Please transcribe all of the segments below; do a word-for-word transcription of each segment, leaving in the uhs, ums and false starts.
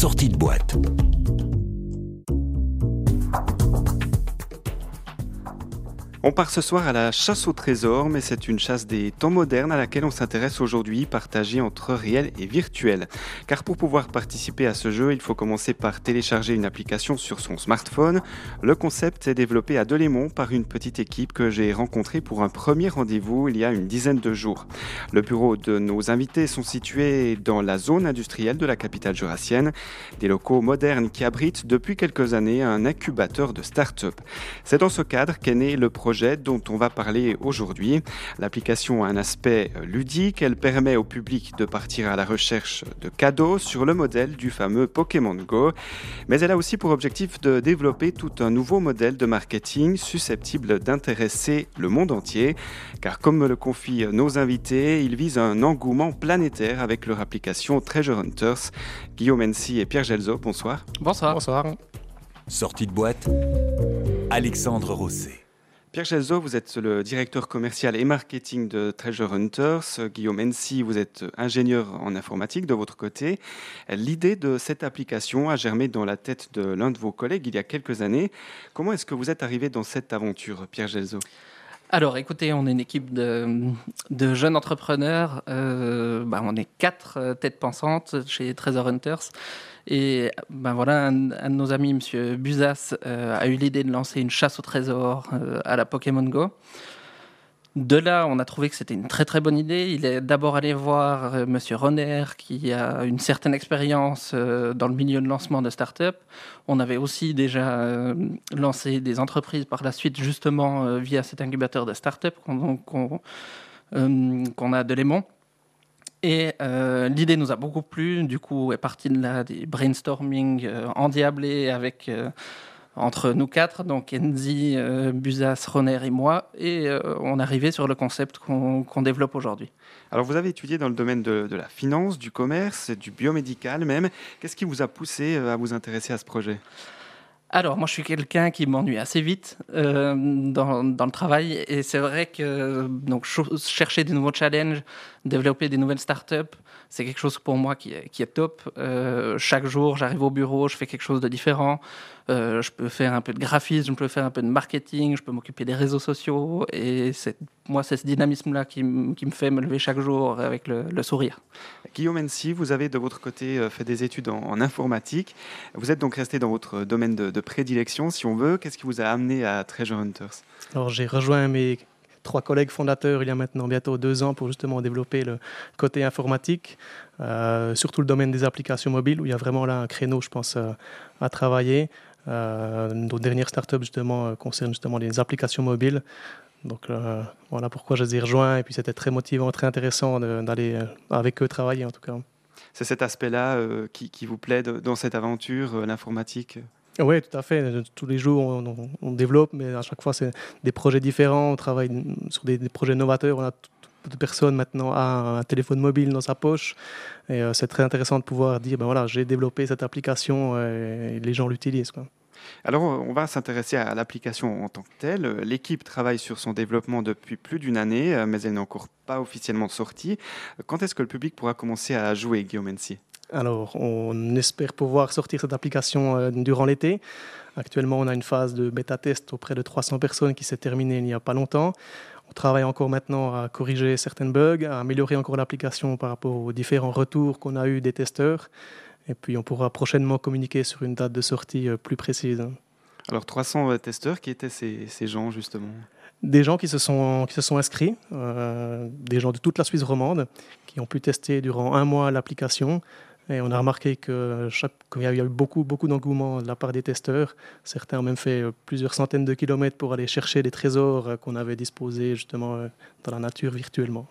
sortie de boîte. On part ce soir à la chasse au trésor, mais c'est une chasse des temps modernes à laquelle on s'intéresse aujourd'hui, partagée entre réel et virtuel. Car pour pouvoir participer à ce jeu, il faut commencer par télécharger une application sur son smartphone. Le concept est développé à Delémont par une petite équipe que j'ai rencontrée pour un premier rendez-vous il y a une dizaine de jours. Le bureau de nos invités sont situés dans la zone industrielle de la capitale jurassienne, des locaux modernes qui abritent depuis quelques années un incubateur de start-up. C'est dans ce cadre qu'est né le projet dont on va parler aujourd'hui. L'application a un aspect ludique, elle permet au public de partir à la recherche de cadeaux sur le modèle du fameux Pokémon Go, mais elle a aussi pour objectif de développer tout un nouveau modèle de marketing susceptible d'intéresser le monde entier, car comme me le confient nos invités, ils visent un engouement planétaire avec leur application Treasure Hunters. Guillaume Hensi et Pierre Gelzo, bonsoir. Bonsoir. Bonsoir. Sortie de boîte, Alexandre Rosset. Pierre Gelzo, vous êtes le directeur commercial et marketing de Treasure Hunters. Guillaume Hensi, vous êtes ingénieur en informatique de votre côté. L'idée de cette application a germé dans la tête de l'un de vos collègues il y a quelques années. Comment est-ce que vous êtes arrivé dans cette aventure, Pierre Gelzo ? Alors, écoutez, on est une équipe de, de jeunes entrepreneurs. Euh, bah, on est quatre euh, têtes pensantes chez Treasure Hunters. Et ben voilà, un, un de nos amis, M. Buzas, euh, a eu l'idée de lancer une chasse au trésor euh, à la Pokémon Go. De là, on a trouvé que c'était une très très bonne idée. Il est d'abord allé voir euh, M. Ronner, qui a une certaine expérience euh, dans le milieu de lancement de start-up. On avait aussi déjà euh, lancé des entreprises par la suite, justement euh, via cet incubateur de start-up qu'on, qu'on, euh, qu'on a à Delémont. Et euh, l'idée nous a beaucoup plu. Du coup, est partie de là des brainstorming euh, endiablés avec euh, entre nous quatre, donc Enzi, euh, Buzas, Ronner et moi, et euh, on est arrivé sur le concept qu'on, qu'on développe aujourd'hui. Alors, vous avez étudié dans le domaine de, de la finance, du commerce, du biomédical même. Qu'est-ce qui vous a poussé à vous intéresser à ce projet ? Alors, moi, je suis quelqu'un qui m'ennuie assez vite euh, dans, dans le travail. Et c'est vrai que donc, chercher des nouveaux challenges, développer des nouvelles startups, c'est quelque chose pour moi qui est, qui est top. Euh, chaque jour, j'arrive au bureau, je fais quelque chose de différent. Euh, je peux faire un peu de graphisme, je peux faire un peu de marketing, je peux m'occuper des réseaux sociaux. Et c'est, moi, c'est ce dynamisme-là qui, m- qui me fait me lever chaque jour avec le, le sourire. Guillaume Hensi, vous avez de votre côté fait des études en, en informatique. Vous êtes donc resté dans votre domaine de, de prédilection, si on veut. Qu'est-ce qui vous a amené à Treasure Hunters ? Alors, j'ai rejoint mes trois collègues fondateurs il y a maintenant bientôt deux ans pour justement développer le côté informatique, euh, surtout le domaine des applications mobiles, où il y a vraiment là un créneau, je pense, euh, à travailler. Euh, nos dernières startups, justement, euh, concernent justement les applications mobiles. Donc euh, voilà pourquoi je les ai rejoints. Et puis c'était très motivant, très intéressant de, d'aller euh, avec eux travailler, en tout cas. C'est cet aspect-là euh, qui, qui vous plaît de, dans cette aventure, euh, l'informatique ? Oui, tout à fait. Tous les jours, on, on, on développe, mais à chaque fois, c'est des projets différents. On travaille sur des, des projets novateurs. On a toute personne maintenant a un téléphone mobile dans sa poche. Et euh, c'est très intéressant de pouvoir dire, ben voilà, j'ai développé cette application et les gens l'utilisent, quoi. Alors, on va s'intéresser à l'application en tant que telle. L'équipe travaille sur son développement depuis plus d'une année, mais elle n'est encore pas officiellement sortie. Quand est-ce que le public pourra commencer à jouer, Guillaume Hensi ? Alors, on espère pouvoir sortir cette application euh, durant l'été. Actuellement, on a une phase de bêta-test auprès de trois cents personnes qui s'est terminée il n'y a pas longtemps. On travaille encore maintenant à corriger certains bugs, à améliorer encore l'application par rapport aux différents retours qu'on a eus des testeurs. Et puis, on pourra prochainement communiquer sur une date de sortie euh, plus précise. Alors, trois cents testeurs, qui étaient ces, ces gens, justement ? Des gens qui se sont, qui se sont inscrits, euh, des gens de toute la Suisse romande, qui ont pu tester durant un mois l'application. Et on a remarqué que chaque, qu'il y a eu beaucoup, beaucoup d'engouement de la part des testeurs. Certains ont même fait plusieurs centaines de kilomètres pour aller chercher les trésors qu'on avait disposés justement dans la nature virtuellement.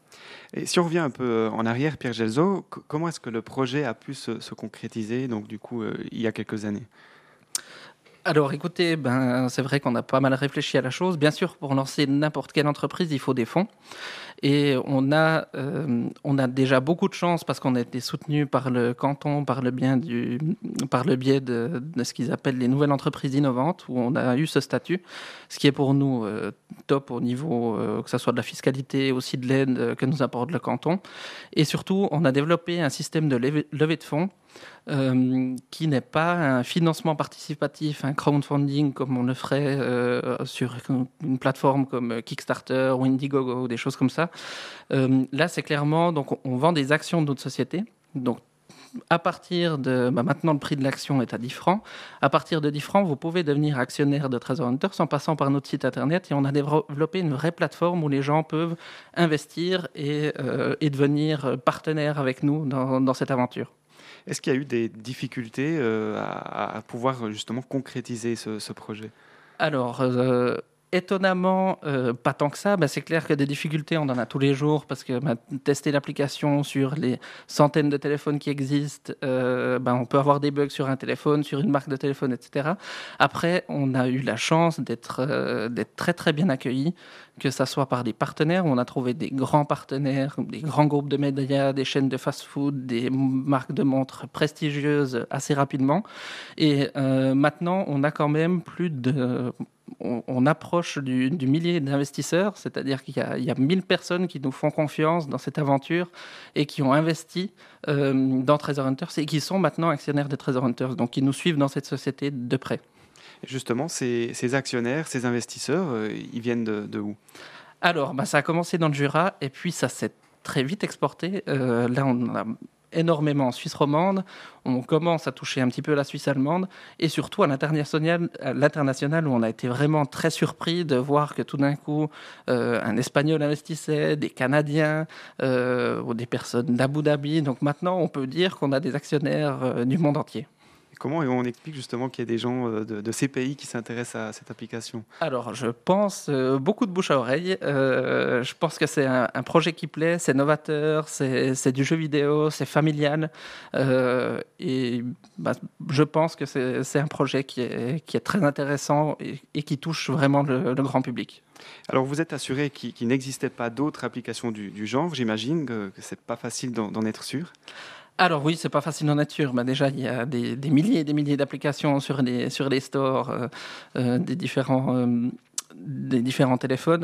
Et si on revient un peu en arrière, Pierre Gelzo, comment est-ce que le projet a pu se, se concrétiser, donc du coup, euh, il y a quelques années ? Alors écoutez, ben, c'est vrai qu'on a pas mal réfléchi à la chose. Bien sûr, pour lancer n'importe quelle entreprise, il faut des fonds. Et on a, euh, on a déjà beaucoup de chance parce qu'on a été soutenu par le canton, par le, bien du, par le biais de, de ce qu'ils appellent les nouvelles entreprises innovantes, où on a eu ce statut, ce qui est pour nous euh, top au niveau, euh, que ce soit de la fiscalité, aussi de l'aide que nous apporte le canton. Et surtout, on a développé un système de levée, levée de fonds euh, qui n'est pas un financement participatif, un crowdfunding comme on le ferait euh, sur une plateforme comme Kickstarter ou Indiegogo ou des choses comme ça. Euh, là, c'est clairement, donc, on vend des actions de notre société. Donc, à partir de, bah maintenant le prix de l'action est à dix francs. À partir de dix francs, vous pouvez devenir actionnaire de Treasure Hunters en passant par notre site internet, et on a développé une vraie plateforme où les gens peuvent investir et, euh, et devenir partenaires avec nous dans, dans cette aventure. Est-ce qu'il y a eu des difficultés euh, à, à pouvoir justement concrétiser ce, ce projet ? Alors, euh, étonnamment, euh, pas tant que ça. Ben, c'est clair que des difficultés, on en a tous les jours parce que ben, tester l'application sur les centaines de téléphones qui existent, euh, ben, on peut avoir des bugs sur un téléphone, sur une marque de téléphone, et cetera. Après, on a eu la chance d'être, euh, d'être très très bien accueillis, que ce soit par des partenaires. On a trouvé des grands partenaires, des grands groupes de médias, des chaînes de fast-food, des marques de montres prestigieuses assez rapidement. Et euh, maintenant, on a quand même plus de... On, on approche du, du millier d'investisseurs, c'est-à-dire qu'il y a, il y a mille personnes qui nous font confiance dans cette aventure et qui ont investi euh, dans Treasure Hunters et qui sont maintenant actionnaires de Treasure Hunters, donc qui nous suivent dans cette société de près. Justement, ces, ces actionnaires, ces investisseurs, euh, ils viennent de, de où ? Alors, bah, ça a commencé dans le Jura et puis ça s'est très vite exporté. Euh, là, on a énormément en Suisse romande, on commence à toucher un petit peu la Suisse allemande et surtout à l'international, à l'international où on a été vraiment très surpris de voir que tout d'un coup euh, un Espagnol investissait, des Canadiens euh, ou des personnes d'Abu Dhabi. Donc maintenant on peut dire qu'on a des actionnaires euh, du monde entier. Comment on explique justement qu'il y a des gens de, de ces pays qui s'intéressent à cette application ? Alors, je pense euh, beaucoup de bouche à oreille. Euh, je pense que c'est un, un projet qui plaît, c'est novateur, c'est, c'est du jeu vidéo, c'est familial. Euh, et bah, je pense que c'est, c'est un projet qui est, qui est très intéressant et, et qui touche vraiment le, le grand public. Alors, vous êtes assuré qu'il, qu'il n'existait pas d'autres applications du, du genre. J'imagine que, que ce n'est pas facile d'en, d'en être sûr. Alors oui, c'est pas facile en nature. Ben déjà, il y a des, des milliers et des milliers d'applications sur les, sur les stores euh, euh, des, différents, euh, des différents téléphones.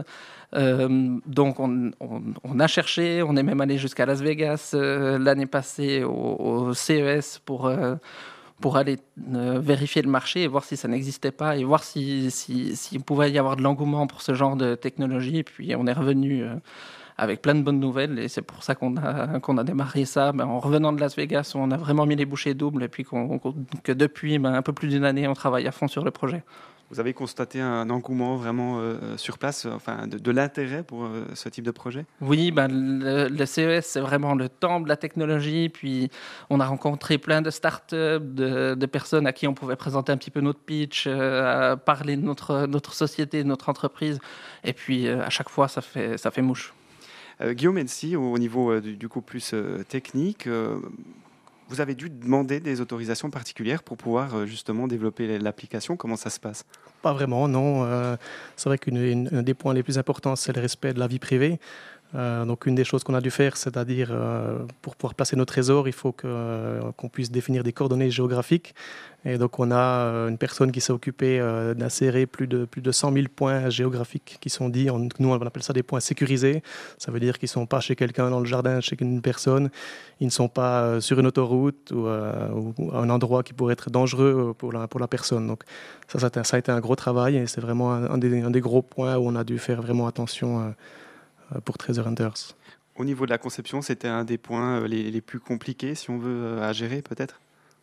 Euh, donc on, on, on a cherché, on est même allé jusqu'à Las Vegas euh, l'année passée au, au C E S pour, euh, pour aller euh, vérifier le marché et voir si ça n'existait pas et voir s'il si, si, si pouvait y avoir de l'engouement pour ce genre de technologie. Et puis on est revenu... Euh, avec plein de bonnes nouvelles, et c'est pour ça qu'on a, qu'on a démarré ça ben, en revenant de Las Vegas, où on a vraiment mis les bouchées doubles, et puis qu'on, que depuis ben, un peu plus d'une année, on travaille à fond sur le projet. Vous avez constaté un engouement vraiment euh, sur place, enfin, de, de l'intérêt pour euh, ce type de projet ? Oui, ben, le, le C E S, c'est vraiment le temps de la technologie, puis on a rencontré plein de startups, de, de personnes à qui on pouvait présenter un petit peu notre pitch, euh, parler de notre, notre société, de notre entreprise, et puis euh, à chaque fois, ça fait, ça fait mouche. Euh, Guillaume Hensi, au niveau euh, du, du coup plus euh, technique, euh, vous avez dû demander des autorisations particulières pour pouvoir euh, justement développer l'application. Comment ça se passe ? Pas vraiment, non. Euh, c'est vrai qu'un des points les plus importants, c'est le respect de la vie privée. Euh, donc une des choses qu'on a dû faire, c'est-à-dire euh, pour pouvoir placer nos trésors, il faut que, euh, qu'on puisse définir des coordonnées géographiques. Et donc on a euh, une personne qui s'est occupée euh, d'insérer plus de, plus de cent mille points géographiques qui sont dits, on, nous on appelle ça des points sécurisés. Ça veut dire qu'ils ne sont pas chez quelqu'un dans le jardin, chez une personne. Ils ne sont pas euh, sur une autoroute ou, euh, ou un endroit qui pourrait être dangereux pour la, pour la personne. Donc ça, ça a, été, ça a été un gros travail et c'est vraiment un, un, des, un des gros points où on a dû faire vraiment attention euh, pour Treasure Hunters. Au niveau de la conception, c'était un des points les, les plus compliqués, si on veut, à gérer peut-être ?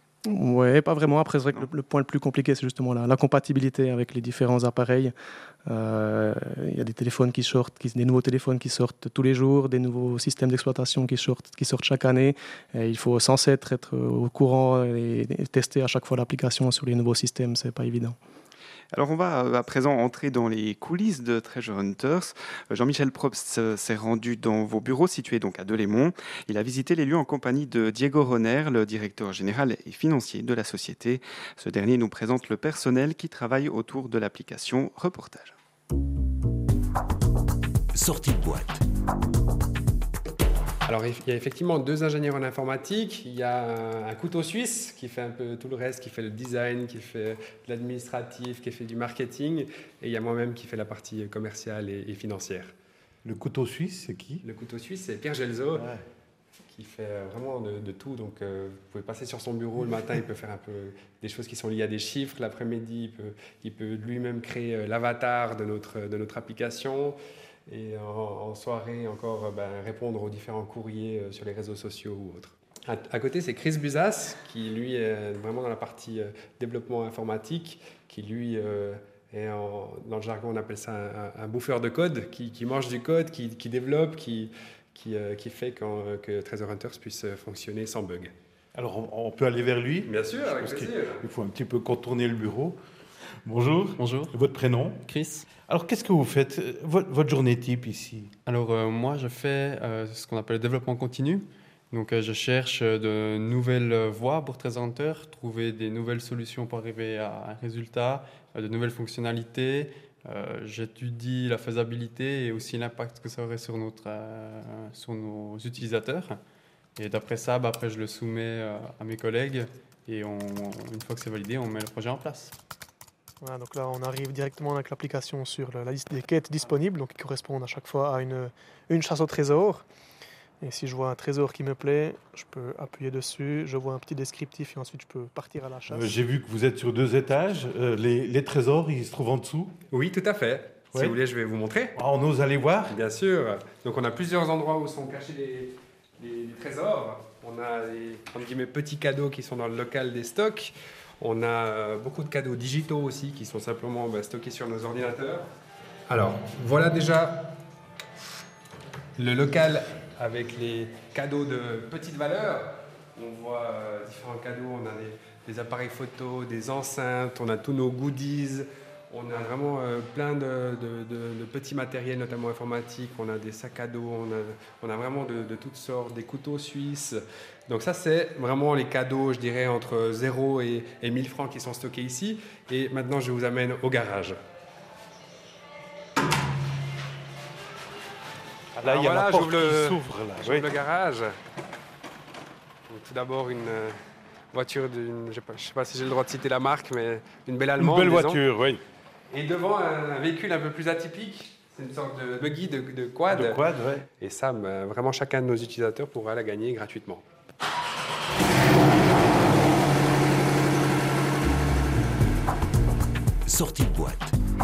Oui, pas vraiment. Après, c'est vrai que le, le point le plus compliqué, c'est justement la, la compatibilité avec les différents appareils. Euh, il y a des téléphones qui sortent, qui, des nouveaux téléphones qui sortent tous les jours, des nouveaux systèmes d'exploitation qui sortent, qui sortent chaque année. Et il faut sans cesse être au courant et, et tester à chaque fois l'application sur les nouveaux systèmes. C'est pas évident. Alors on va à présent entrer dans les coulisses de Treasure Hunters. Jean-Michel Probst s'est rendu dans vos bureaux situés donc à Delémont. Il a visité les lieux en compagnie de Diego Roner, le directeur général et financier de la société. Ce dernier nous présente le personnel qui travaille autour de l'application. Reportage. Sortie de boîte. Alors, il y a effectivement deux ingénieurs en informatique. Il y a un couteau suisse qui fait un peu tout le reste, qui fait le design, qui fait de l'administratif, qui fait du marketing. Et il y a moi-même qui fait la partie commerciale et, et financière. Le couteau suisse, c'est qui ? Le couteau suisse, c'est Pierre Gelzo. Ouais. qui fait vraiment de, de tout. Donc, euh, vous pouvez passer sur son bureau le matin, il peut faire un peu des choses qui sont liées à des chiffres. L'après-midi, il peut, il peut lui-même créer euh, l'avatar de notre, de notre application. Et en, en soirée, encore, euh, ben, répondre aux différents courriers euh, sur les réseaux sociaux ou autres. À, à côté, c'est Chris Buzas, qui lui est vraiment dans la partie euh, développement informatique, qui lui... Euh, Et en, dans le jargon, on appelle ça un, un bouffeur de code qui, qui mange du code, qui, qui développe, qui, qui, euh, qui fait qu'en, que Treasure Hunters puisse fonctionner sans bug. Alors, on, on peut aller vers lui. Bien sûr, avec plaisir. Il faut un petit peu contourner le bureau. Bonjour. Bonjour. Votre prénom? Chris. Alors, qu'est-ce que vous faites? Votre, votre journée type ici? Alors, euh, moi, je fais euh, ce qu'on appelle le développement continu. Donc, euh, je cherche de nouvelles voies pour Treasure Hunter, trouver des nouvelles solutions pour arriver à un résultat, euh, de nouvelles fonctionnalités. Euh, j'étudie la faisabilité et aussi l'impact que ça aurait sur, notre, euh, sur nos utilisateurs. Et d'après ça, bah, après, je le soumets euh, à mes collègues et on, une fois que c'est validé, on met le projet en place. Voilà, donc là, on arrive directement avec l'application sur la liste des quêtes disponibles, donc qui correspondent à chaque fois à une, une chasse au trésor. Et si je vois un trésor qui me plaît, je peux appuyer dessus, je vois un petit descriptif et ensuite je peux partir à la chasse. Euh, J'ai vu que vous êtes sur deux étages. Euh, les, les trésors, ils se trouvent en dessous? Oui, tout à fait. Si Ouais. vous voulez, je vais vous montrer. Ah, on ose aller voir? Bien sûr. Donc, on a plusieurs endroits où sont cachés les, les, les trésors. On a les entre guillemets, petits cadeaux qui sont dans le local des stocks. On a euh, beaucoup de cadeaux digitaux aussi qui sont simplement bah, stockés sur nos ordinateurs. Alors, voilà déjà le local avec les cadeaux de petite valeur. On voit euh, différents cadeaux, on a des, des appareils photo, des enceintes, on a tous nos goodies, on a vraiment euh, plein de, de, de, de petits matériels, notamment informatiques, on a des sacs à dos, on a, on a vraiment de, de toutes sortes, des couteaux suisses. Donc ça, c'est vraiment les cadeaux, je dirais, entre zéro et, et mille francs qui sont stockés ici. Et maintenant, je vous amène au garage. Là, il y a voilà, la porte j'ouvre le, qui s'ouvre. Là. j'ouvre Oui. le garage. Donc, tout d'abord, une euh, voiture, d'une, je ne sais, sais pas si j'ai le droit de citer la marque, mais une belle Une allemande. belle disons. voiture, oui. Et devant, un, un véhicule un peu plus atypique. C'est une sorte de buggy de, de quad. De quad, oui. Et ça, bah, vraiment, chacun de nos utilisateurs pourra la gagner gratuitement. Sortie de boîte.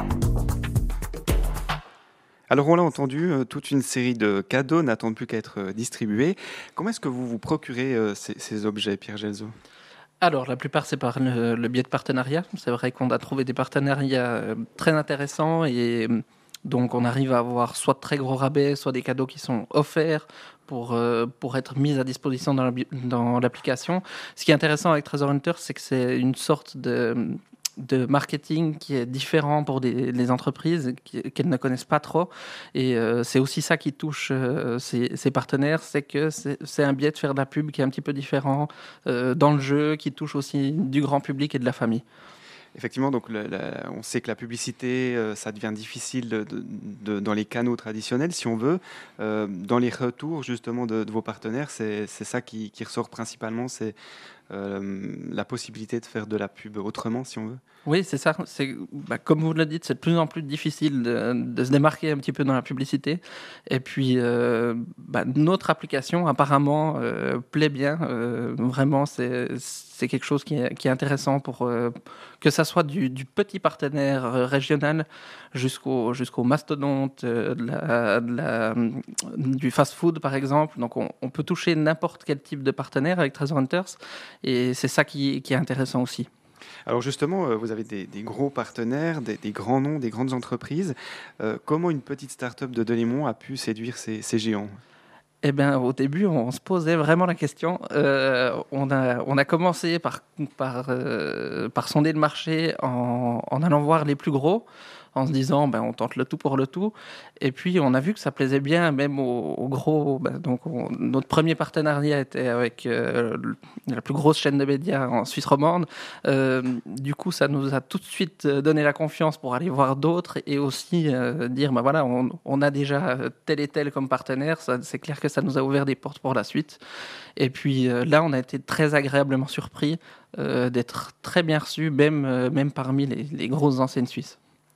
Alors on l'a entendu, euh, toute une série de cadeaux n'attendent plus qu'à être euh, distribués. Comment est-ce que vous vous procurez euh, ces, ces objets, Pierre Gelzo? Alors, la plupart, c'est par le, le biais de partenariats. C'est vrai qu'on a trouvé des partenariats euh, très intéressants et euh, donc on arrive à avoir soit de très gros rabais, soit des cadeaux qui sont offerts pour, euh, pour être mis à disposition dans, la, dans l'application. Ce qui est intéressant avec Treasure Hunter, c'est que c'est une sorte de... de marketing qui est différent pour des, les entreprises qui, qu'elles ne connaissent pas trop. Et euh, c'est aussi ça qui touche euh, ces, ces partenaires, c'est que c'est, c'est un biais de faire de la pub qui est un petit peu différent euh, dans le jeu, qui touche aussi du grand public et de la famille. Effectivement, donc le, la, on sait que la publicité, euh, ça devient difficile de, de, de, dans les canaux traditionnels, si on veut. Euh, dans les retours, justement, de, de vos partenaires, c'est, c'est ça qui, qui ressort principalement, c'est euh, la possibilité de faire de la pub autrement, si on veut. Oui, c'est ça. C'est, bah, comme vous le dites, c'est de plus en plus difficile de, de se démarquer un petit peu dans la publicité. Et puis, euh, bah, notre application, apparemment, euh, plaît bien. Euh, vraiment, c'est, c'est quelque chose qui est, qui est intéressant pour euh, que ça soit du, du petit partenaire euh, régional jusqu'au, jusqu'au mastodonte, euh, de la, de la, du fast-food, par exemple. Donc, on, on peut toucher n'importe quel type de partenaire avec Treasure Hunters. Et c'est ça qui, qui est intéressant aussi. Alors justement, vous avez des, des gros partenaires, des, des grands noms, des grandes entreprises. Euh, comment une petite start-up de Delémont a pu séduire ces, ces géants ? Eh bien, au début, on se posait vraiment la question. Euh, on, a, on a commencé par, par, euh, par sonder le marché en, en allant voir les plus gros, en se disant ben, on tente le tout pour le tout. Et puis, on a vu que ça plaisait bien, même aux, aux gros. Ben, donc, on, notre premier partenariat était avec euh, la plus grosse chaîne de médias en Suisse romande. Euh, du coup, ça nous a tout de suite donné la confiance pour aller voir d'autres et aussi euh, dire ben, voilà, on, on a déjà tel et tel comme partenaire. Ça, c'est clair que ça nous a ouvert des portes pour la suite. Et puis euh, là, on a été très agréablement surpris euh, d'être très bien reçus, même, euh, même parmi les, les grosses enseignes suisses.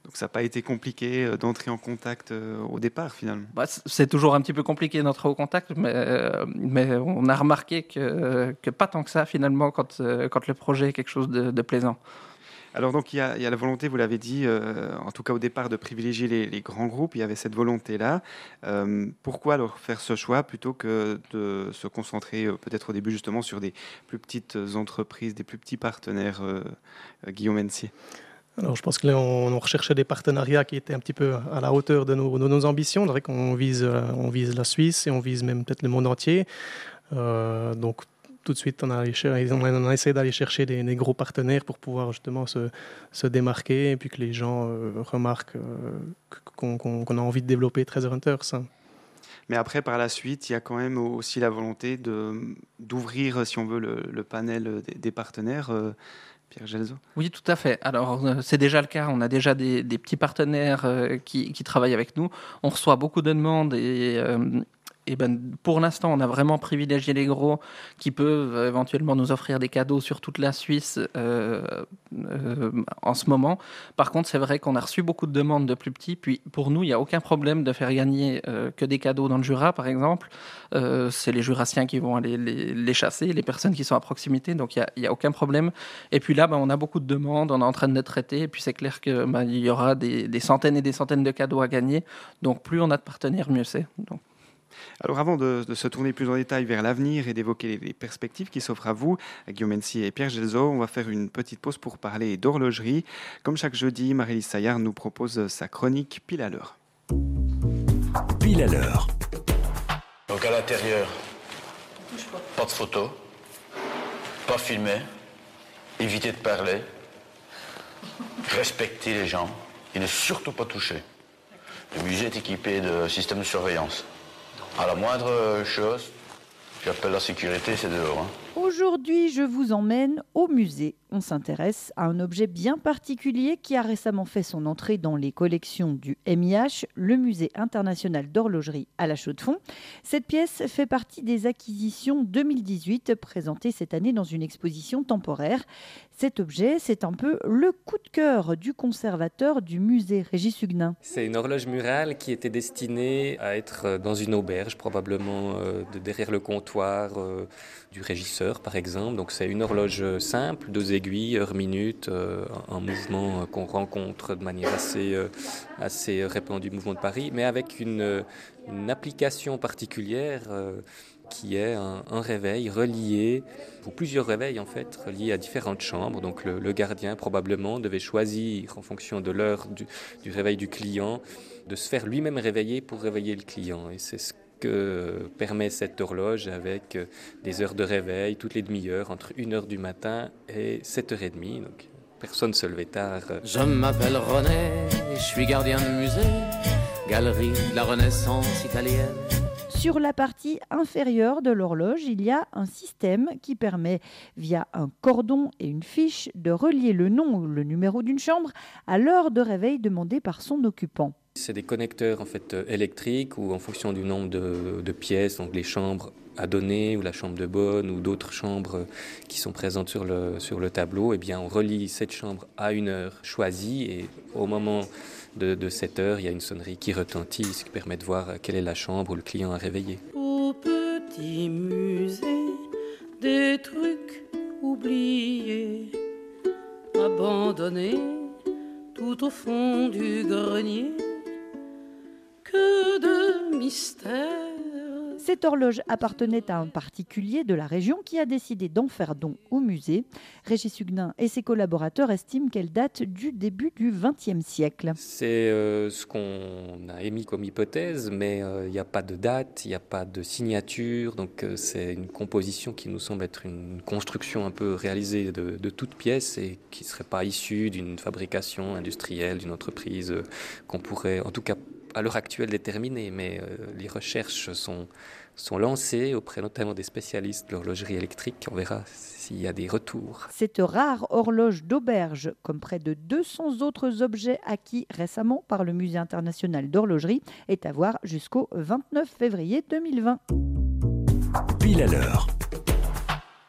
Donc ça n'a pas été compliqué euh, d'entrer en contact euh, au départ finalement. Bah, c'est toujours un petit peu compliqué d'entrer au contact, mais, euh, mais on a remarqué que, que pas tant que ça finalement quand, euh, quand le projet est quelque chose de, de plaisant. Alors donc il y a, il y a la volonté, vous l'avez dit, euh, en tout cas au départ, de privilégier les, les grands groupes. Il y avait cette volonté-là. Euh, pourquoi alors faire ce choix plutôt que de se concentrer euh, peut-être au début justement sur des plus petites entreprises, des plus petits partenaires, euh, euh, Guillaume Mencier? Alors, je pense que là, on, on recherchait des partenariats qui étaient un petit peu à la hauteur de nos, de nos ambitions. On dirait qu'on vise, on vise la Suisse et on vise même peut-être le monde entier. Euh, donc, tout de suite, on a, on a essayé d'aller chercher des, des gros partenaires pour pouvoir justement se, se démarquer et puis que les gens euh, remarquent euh, qu'on, qu'on, qu'on a envie de développer Treasure Hunters. Mais après, par la suite, il y a quand même aussi la volonté de, d'ouvrir, si on veut, le, le panel des, des partenaires. Euh, Pierre Gelzo. Oui, tout à fait. Alors, euh, c'est déjà le cas. On a déjà des, des petits partenaires euh, qui, qui travaillent avec nous. On reçoit beaucoup de demandes et, euh, et ben, pour l'instant, on a vraiment privilégié les gros qui peuvent euh, éventuellement nous offrir des cadeaux sur toute la Suisse euh, euh, en ce moment. Par contre, c'est vrai qu'on a reçu beaucoup de demandes de plus petits. Puis, pour nous, il n'y a aucun problème de faire gagner euh, que des cadeaux dans le Jura, par exemple. Euh, c'est les Jurassiens qui vont aller les, les chasser, les personnes qui sont à proximité. Donc, il n'y a, a aucun problème. Et puis là, ben, on a beaucoup de demandes, on est en train de les traiter. Et puis, c'est clair qu'il ben, y aura des, des centaines et des centaines de cadeaux à gagner. Donc, plus on a de partenaires, mieux c'est. Donc, Alors avant de, de se tourner plus en détail vers l'avenir et d'évoquer les, les perspectives qui s'offrent à vous, Guillaume Mencier et Pierre Gelzo, on va faire une petite pause pour parler d'horlogerie. Comme chaque jeudi, Marie-Lise Saillard nous propose sa chronique Pile à l'heure. Pile à l'heure. Donc à l'intérieur, pas de photos, pas filmer, éviter de parler, respecter les gens et ne surtout pas toucher. Le musée est équipé de systèmes de surveillance. À la moindre chose, j'appelle la sécurité, c'est dehors. Hein. Aujourd'hui, je vous emmène au musée. On s'intéresse à un objet bien particulier qui a récemment fait son entrée dans les collections du M I H, le Musée international d'horlogerie à La Chaux-de-Fonds. Cette pièce fait partie des acquisitions deux mille dix-huit présentées cette année dans une exposition temporaire. Cet objet, c'est un peu le coup de cœur du conservateur du musée, Régis Huguenin. C'est une horloge murale qui était destinée à être dans une auberge, probablement euh, de derrière le comptoir euh, du régisseur, par exemple. Donc c'est une horloge simple, deux aiguilles, heure minute, euh, un mouvement euh, qu'on rencontre de manière assez, euh, assez répandue, mouvement de Paris, mais avec une, une application particulière euh, qui est un, un réveil relié, ou plusieurs réveils en fait, reliés à différentes chambres. Donc le, le gardien probablement devait choisir en fonction de l'heure du, du réveil du client, de se faire lui-même réveiller pour réveiller le client. Et c'est ce que permet cette horloge avec des heures de réveil toutes les demi-heures, entre une heure du matin et sept heures trente. Donc personne ne se levait tard. Je m'appelle René, je suis gardien de musée, galerie de la Renaissance italienne. Sur la partie inférieure de l'horloge, il y a un système qui permet, via un cordon et une fiche, de relier le nom ou le numéro d'une chambre à l'heure de réveil demandée par son occupant. C'est des connecteurs en fait électriques où en fonction du nombre de, de pièces, donc les chambres à donner ou la chambre de bonne ou d'autres chambres qui sont présentes sur le, sur le tableau, eh bien on relie cette chambre à une heure choisie et au moment de, de cette heure, il y a une sonnerie qui retentit, ce qui permet de voir quelle est la chambre où le client a réveillé. Au petit musée, des trucs oubliés, abandonnés tout au fond du grenier. Que de mystère. Cette horloge appartenait à un particulier de la région qui a décidé d'en faire don au musée. Régis Huguenin et ses collaborateurs estiment qu'elle date du début du vingtième siècle. C'est euh, ce qu'on a émis comme hypothèse, mais il euh, n'y a pas de date, il n'y a pas de signature, donc euh, c'est une composition qui nous semble être une construction un peu réalisée de, de toutes pièces et qui ne serait pas issue d'une fabrication industrielle, d'une entreprise euh, qu'on pourrait, en tout cas, à l'heure actuelle déterminée, mais euh, les recherches sont, sont lancées auprès notamment des spécialistes de l'horlogerie électrique. On verra s'il y a des retours. Cette rare horloge d'auberge, comme près de deux cents autres objets acquis récemment par le Musée international d'horlogerie, est à voir jusqu'au vingt-neuf février deux mille vingt. Pile à l'heure.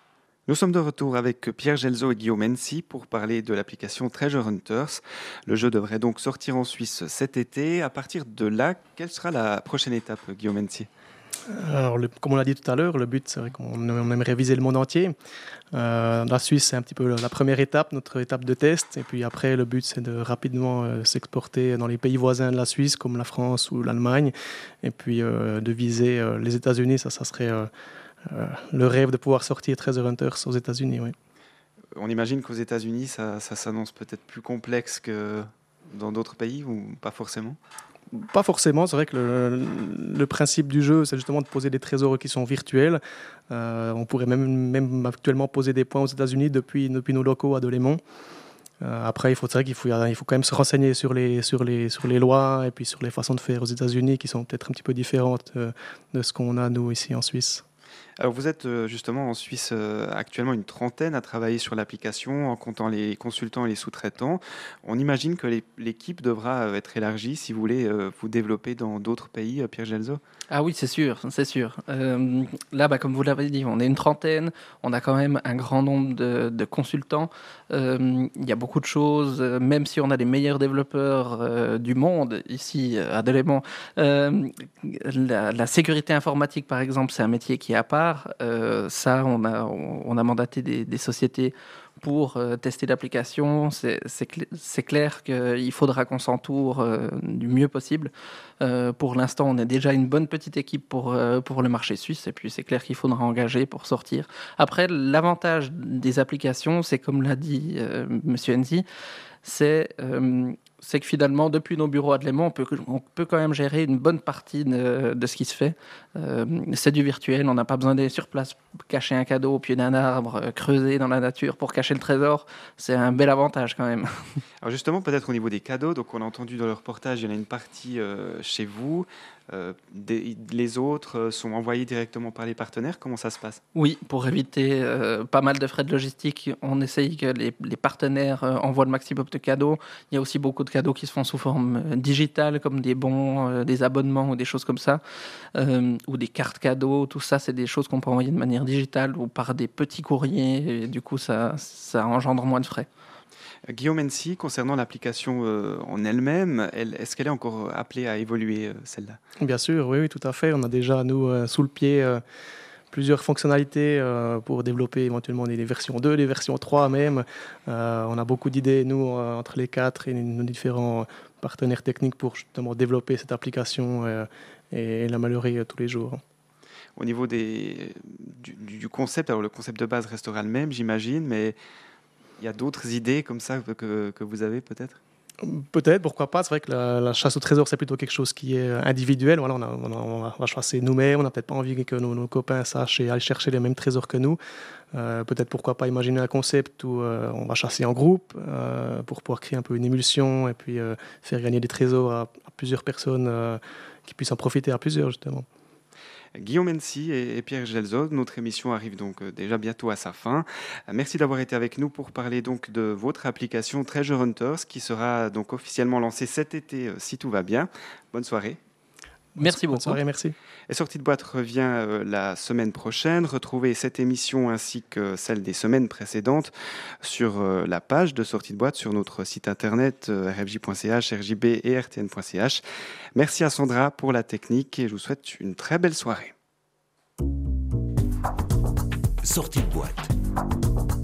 Nous sommes de retour avec Pierre Gelzo et Guillaume Hensi pour parler de l'application Treasure Hunters. Le jeu devrait donc sortir en Suisse cet été. À partir de là, quelle sera la prochaine étape, Guillaume Hensi ? Alors, le, comme on l'a dit tout à l'heure, le but, c'est vrai qu'on on aimerait viser le monde entier. Euh, la Suisse, c'est un petit peu la première étape, notre étape de test. Et puis après, le but, c'est de rapidement euh, s'exporter dans les pays voisins de la Suisse, comme la France ou l'Allemagne. Et puis euh, de viser euh, les États-Unis, ça, ça serait... Euh, Euh, le rêve de pouvoir sortir Treasure Hunters aux États-Unis, oui. On imagine qu'aux États-Unis, ça, ça s'annonce peut-être plus complexe que dans d'autres pays, ou pas forcément ? Pas forcément. C'est vrai que le, le principe du jeu, c'est justement de poser des trésors qui sont virtuels. Euh, on pourrait même, même actuellement poser des points aux États-Unis depuis, depuis nos locaux à Delémont. Euh, après, il faut, c'est vrai qu'il faut, il faut quand même se renseigner sur les, sur, les, sur les lois et puis sur les façons de faire aux États-Unis qui sont peut-être un petit peu différentes euh, de ce qu'on a, nous, ici en Suisse. Alors vous êtes justement en Suisse euh, actuellement une trentaine à travailler sur l'application en comptant les consultants et les sous-traitants. On imagine que les, l'équipe devra être élargie si vous voulez euh, vous développer dans d'autres pays, euh, Pierre Gelzo. Ah oui, c'est sûr, c'est sûr. Euh, là, bah, comme vous l'avez dit, on est une trentaine, on a quand même un grand nombre de, de consultants. Euh, il y a beaucoup de choses, euh, même si on a les meilleurs développeurs euh, du monde ici à Delémont. Euh, la, la sécurité informatique, par exemple, c'est un métier qui est à part. Euh, ça, on a, on a mandaté des, des sociétés pour euh, tester l'application. C'est, c'est, cl- c'est clair qu'il faudra qu'on s'entoure euh, du mieux possible. Euh, pour l'instant, on est déjà une bonne petite équipe pour, euh, pour le marché suisse. Et puis, c'est clair qu'il faudra engager pour sortir. Après, l'avantage des applications, c'est comme l'a dit euh, M. Hensi, c'est... Euh, c'est que finalement, depuis nos bureaux à Delémont, on peut, on peut quand même gérer une bonne partie de, de ce qui se fait. Euh, c'est du virtuel, on n'a pas besoin d'aller sur place, cacher un cadeau au pied d'un arbre, euh, creuser dans la nature pour cacher le trésor. C'est un bel avantage quand même. Alors justement, peut-être au niveau des cadeaux, donc on a entendu dans le reportage, il y en a une partie euh, chez vous. Euh, des, les autres sont envoyés directement par les partenaires. Comment ça se passe ? Oui, pour éviter euh, pas mal de frais de logistique, on essaye que les, les partenaires euh, envoient le maximum de cadeaux. Il y a aussi beaucoup de cadeaux qui se font sous forme euh, digitale, comme des bons, euh, des abonnements ou des choses comme ça, euh, ou des cartes cadeaux. Tout ça, c'est des choses qu'on peut envoyer de manière digitale ou par des petits courriers. Et du coup, ça, ça engendre moins de frais. Guillaume Hensi, concernant l'application euh, en elle-même, elle, est-ce qu'elle est encore appelée à évoluer, euh, celle-là ? Bien sûr, oui, oui, tout à fait. On a déjà, nous, euh, sous le pied, euh, plusieurs fonctionnalités euh, pour développer éventuellement des, des versions deux, des versions trois même. Euh, on a beaucoup d'idées, nous, euh, entre les quatre et nos différents partenaires techniques pour justement développer cette application euh, et l'améliorer euh, tous les jours. Au niveau des, du, du concept, alors le concept de base restera le même, j'imagine, mais... il y a d'autres idées comme ça que, que vous avez peut-être ? Peut-être, pourquoi pas. C'est vrai que la, la chasse au trésor, c'est plutôt quelque chose qui est individuel. Voilà, on, a, on, a, on va chasser nous-mêmes, on n'a peut-être pas envie que nos, nos copains sachent et aillent chercher les mêmes trésors que nous. Euh, peut-être pourquoi pas imaginer un concept où euh, on va chasser en groupe euh, pour pouvoir créer un peu une émulsion et puis euh, faire gagner des trésors à, à plusieurs personnes euh, qui puissent en profiter à plusieurs justement. Guillaume Hensi et Pierre Gelzo, notre émission arrive donc déjà bientôt à sa fin. Merci d'avoir été avec nous pour parler donc de votre application Treasure Hunters qui sera donc officiellement lancée cet été si tout va bien. Bonne soirée. Merci beaucoup. Bonne soirée, merci. Et Sortie de boîte revient euh, la semaine prochaine. Retrouvez cette émission ainsi que celle des semaines précédentes sur euh, la page de Sortie de boîte sur notre site internet euh, r f j point c h, r j b et r t n point c h. Merci à Sandra pour la technique et je vous souhaite une très belle soirée. Sortie de boîte.